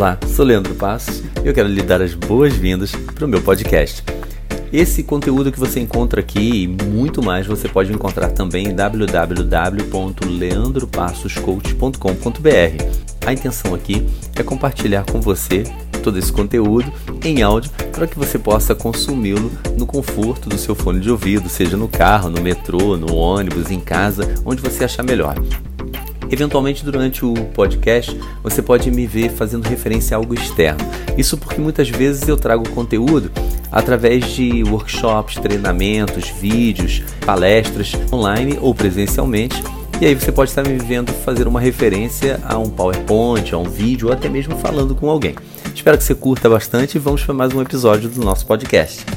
Olá, sou Leandro Passos e eu quero lhe dar as boas-vindas para o meu podcast. Esse conteúdo que você encontra aqui e muito mais você pode encontrar também em www.leandropassoscoach.com.br. A intenção aqui é compartilhar com você todo esse conteúdo em áudio para que você possa consumi-lo no conforto do seu fone de ouvido, seja no carro, no metrô, no ônibus, em casa, onde você achar melhor. Eventualmente, durante o podcast, você pode me ver fazendo referência a algo externo. Isso porque muitas vezes eu trago conteúdo através de workshops, treinamentos, vídeos, palestras online ou presencialmente. E aí você pode estar me vendo fazer uma referência a um PowerPoint, a um vídeo ou até mesmo falando com alguém. Espero que você curta bastante e vamos para mais um episódio do nosso podcast.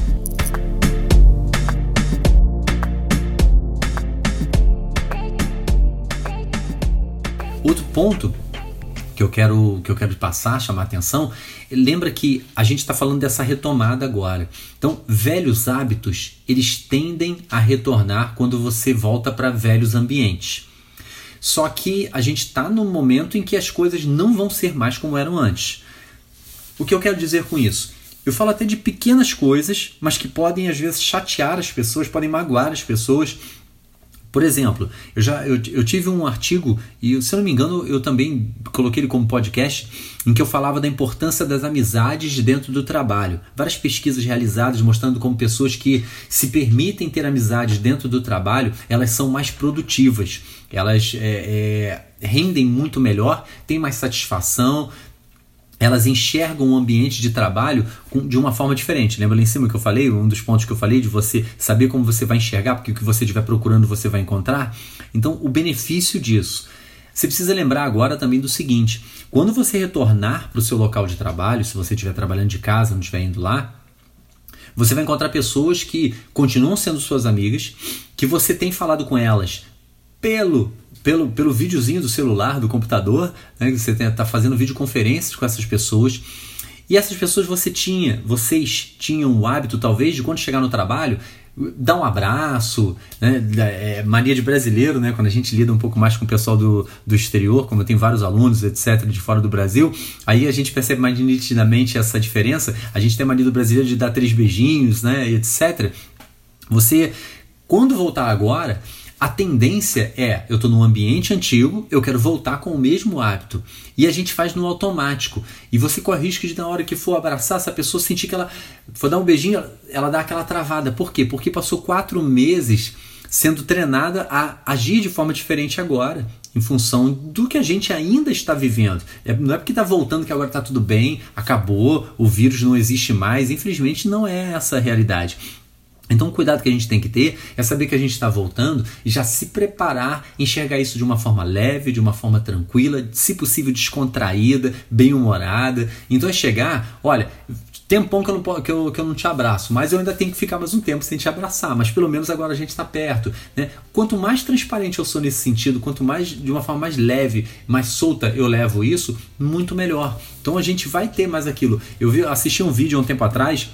Outro ponto que eu quero passar, chamar a atenção, lembra que a gente está falando dessa retomada agora. Então, velhos hábitos, eles tendem a retornar quando você volta para velhos ambientes. Só que a gente está num momento em que as coisas não vão ser mais como eram antes. O que eu quero dizer com isso? Eu falo até de pequenas coisas, mas que podem às vezes chatear as pessoas, podem magoar as pessoas. Por exemplo, eu tive um artigo, e se eu não me engano eu também coloquei ele como podcast, em que eu falava da importância das amizades dentro do trabalho. Várias pesquisas realizadas mostrando como pessoas que se permitem ter amizades dentro do trabalho, elas são mais produtivas, elas rendem muito melhor, têm mais satisfação, elas enxergam o ambiente de trabalho de uma forma diferente. Lembra lá em cima que eu falei, um dos pontos que eu falei, de você saber como você vai enxergar, porque o que você estiver procurando você vai encontrar? Então, o benefício disso. Você precisa lembrar agora também do seguinte, quando você retornar para o seu local de trabalho, se você estiver trabalhando de casa, não estiver indo lá, você vai encontrar pessoas que continuam sendo suas amigas, que você tem falado com elas pelo videozinho do celular, do computador, né, que você está fazendo videoconferências com essas pessoas, e essas pessoas vocês tinham o hábito talvez de quando chegar no trabalho dar um abraço, né, mania de brasileiro, né, quando a gente lida um pouco mais com o pessoal do exterior, como eu tenho vários alunos, etc, de fora do Brasil, aí a gente percebe mais nitidamente essa diferença. A gente tem a mania do brasileiro de dar 3 beijinhos, né, etc. Você, quando voltar agora, a tendência eu estou num ambiente antigo, eu quero voltar com o mesmo hábito. E a gente faz no automático. E você corre o risco de, na hora que for abraçar essa pessoa, sentir que ela for dar um beijinho, ela dá aquela travada. Por quê? Porque passou 4 meses sendo treinada a agir de forma diferente agora, em função do que a gente ainda está vivendo. Não é porque está voltando que agora está tudo bem, acabou, o vírus não existe mais. Infelizmente não é essa a realidade. Então o cuidado que a gente tem que ter é saber que a gente está voltando e já se preparar, enxergar isso de uma forma leve, de uma forma tranquila, se possível descontraída, bem-humorada. Então é chegar, olha, tempão que eu não te abraço, mas eu ainda tenho que ficar mais um tempo sem te abraçar, mas pelo menos agora a gente está perto, né? Quanto mais transparente eu sou nesse sentido, quanto mais, de uma forma mais leve, mais solta eu levo isso, muito melhor. Então a gente vai ter mais aquilo. Eu assisti um vídeo há um tempo atrás,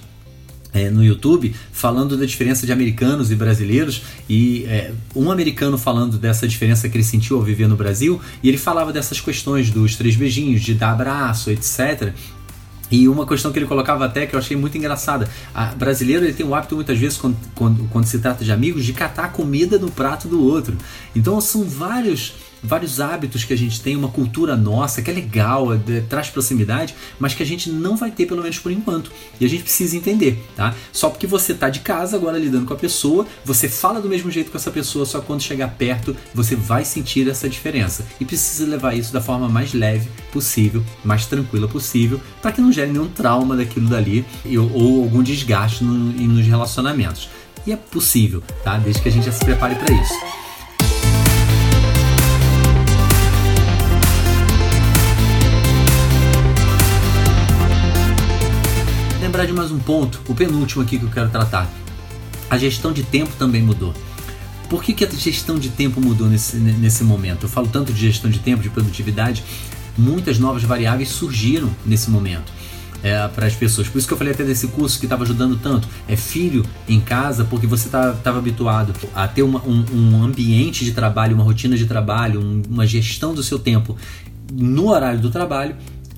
no YouTube, falando da diferença de americanos e brasileiros, e um americano falando dessa diferença que ele sentiu ao viver no Brasil, e ele falava dessas questões dos 3 beijinhos, de dar abraço, etc. E uma questão que ele colocava até, que eu achei muito engraçada, o brasileiro ele tem o hábito muitas vezes, quando se trata de amigos, de catar comida no prato do outro. Então são vários hábitos que a gente tem, uma cultura nossa que é legal, traz proximidade, mas que a gente não vai ter, pelo menos por enquanto, e a gente precisa entender, tá? Só porque você está de casa agora lidando com a pessoa, você fala do mesmo jeito com essa pessoa, só que quando chegar perto você vai sentir essa diferença, e precisa levar isso da forma mais leve possível, mais tranquila possível, para que não gere nenhum trauma daquilo dali ou algum desgaste nos relacionamentos. E é possível, tá? Desde que a gente já se prepare para isso. Lembrar de mais um ponto, o penúltimo aqui que eu quero tratar. A gestão de tempo também mudou. Por que a gestão de tempo mudou nesse momento? Eu falo tanto de gestão de tempo, de produtividade, muitas novas variáveis surgiram nesse momento para as pessoas. Por isso que eu falei até desse curso que estava ajudando tanto. É filho em casa, porque você estava habituado a ter um ambiente de trabalho, uma rotina de trabalho, uma gestão do seu tempo no horário do trabalho.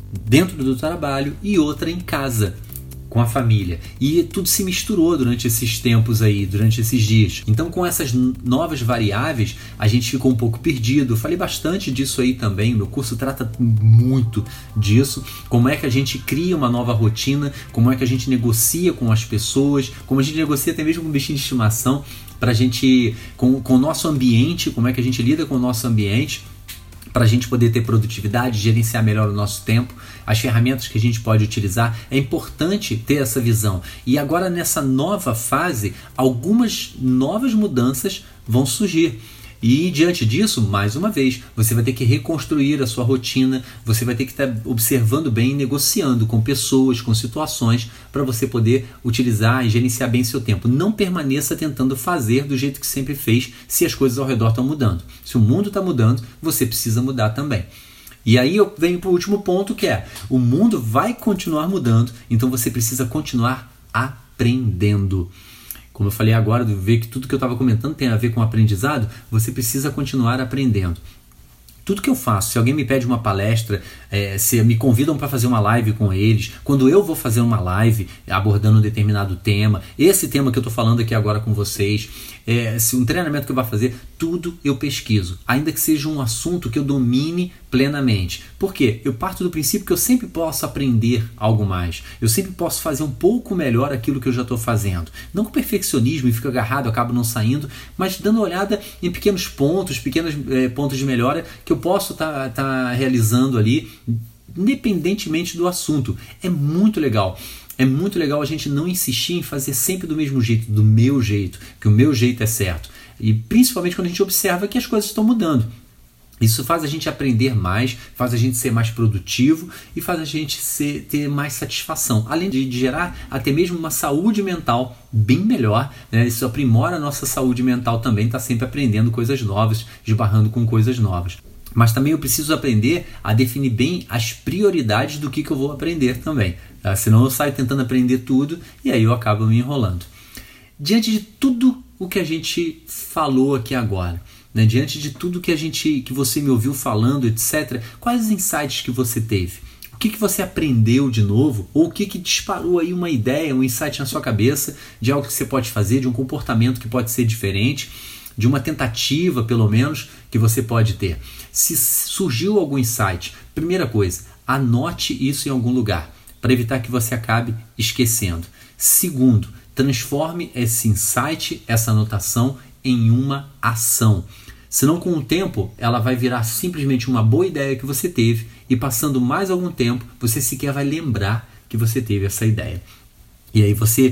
dentro do trabalho e outra em casa, com a família. E tudo se misturou durante esses tempos aí, durante esses dias. Então, com essas novas variáveis, a gente ficou um pouco perdido. Eu falei bastante disso aí também. O meu curso trata muito disso. Como é que a gente cria uma nova rotina, como é que a gente negocia com as pessoas, como a gente negocia até mesmo com o bichinho de estimação, pra gente, com o nosso ambiente, como é que a gente lida com o nosso ambiente, para a gente poder ter produtividade, gerenciar melhor o nosso tempo, as ferramentas que a gente pode utilizar. É importante ter essa visão. E agora, nessa nova fase, algumas novas mudanças vão surgir. E diante disso, mais uma vez, você vai ter que reconstruir a sua rotina, você vai ter que estar observando bem, negociando com pessoas, com situações, para você poder utilizar e gerenciar bem seu tempo. Não permaneça tentando fazer do jeito que sempre fez, se as coisas ao redor estão mudando. Se o mundo está mudando, você precisa mudar também. E aí eu venho para o último ponto, que é: o mundo vai continuar mudando, então você precisa continuar aprendendo. Como eu falei agora, ver que tudo que eu estava comentando tem a ver com aprendizado, você precisa continuar aprendendo. Tudo que eu faço, se alguém me pede uma palestra, se me convidam para fazer uma live com eles, quando eu vou fazer uma live abordando um determinado tema, esse tema que eu estou falando aqui agora com vocês, se um treinamento que eu vou fazer, tudo eu pesquiso, ainda que seja um assunto que eu domine plenamente. Por quê? Eu parto do princípio que eu sempre posso aprender algo mais, eu sempre posso fazer um pouco melhor aquilo que eu já estou fazendo. Não com perfeccionismo e fico agarrado, acabo não saindo, mas dando uma olhada em pequenos pontos, pequenos pontos de melhora que eu posso estar realizando ali, independentemente do assunto. É muito legal. É muito legal a gente não insistir em fazer sempre do mesmo jeito, do meu jeito, que o meu jeito é certo. E principalmente quando a gente observa que as coisas estão mudando. Isso faz a gente aprender mais, faz a gente ser mais produtivo e faz a gente ter mais satisfação. Além de gerar até mesmo uma saúde mental bem melhor, né? Isso aprimora a nossa saúde mental também, está sempre aprendendo coisas novas, esbarrando com coisas novas. Mas também eu preciso aprender a definir bem as prioridades do que eu vou aprender também. Tá? Senão eu saio tentando aprender tudo e aí eu acabo me enrolando. Diante de tudo o que a gente falou aqui agora, né? Diante de tudo que você me ouviu falando, etc., quais os insights que você teve? O que você aprendeu de novo? Ou o que disparou aí uma ideia, um insight na sua cabeça de algo que você pode fazer, de um comportamento que pode ser diferente, de uma tentativa, pelo menos, que você pode ter? Se surgiu algum insight, primeira coisa, anote isso em algum lugar, para evitar que você acabe esquecendo. Segundo, transforme esse insight, essa anotação, em uma ação. Senão, com o tempo, ela vai virar simplesmente uma boa ideia que você teve e, passando mais algum tempo, você sequer vai lembrar que você teve essa ideia. E aí você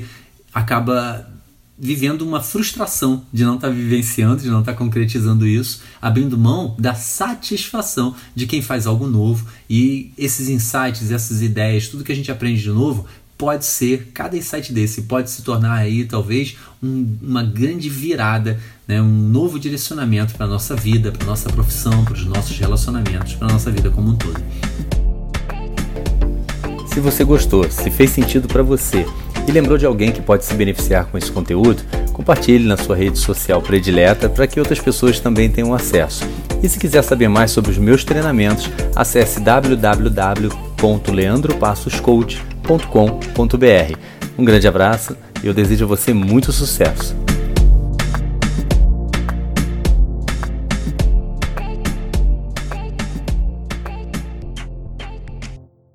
acaba vivendo uma frustração de não estar vivenciando, de não estar concretizando isso, abrindo mão da satisfação de quem faz algo novo. E esses insights, essas ideias, tudo que a gente aprende de novo, pode ser, cada insight desse pode se tornar aí talvez uma grande virada, né? Um novo direcionamento para a nossa vida, para a nossa profissão, para os nossos relacionamentos, para a nossa vida como um todo. Se você gostou, se fez sentido para você e lembrou de alguém que pode se beneficiar com esse conteúdo, compartilhe na sua rede social predileta para que outras pessoas também tenham acesso. E se quiser saber mais sobre os meus treinamentos, acesse www.leandropassoscoach.com.br. Um grande abraço e eu desejo a você muito sucesso.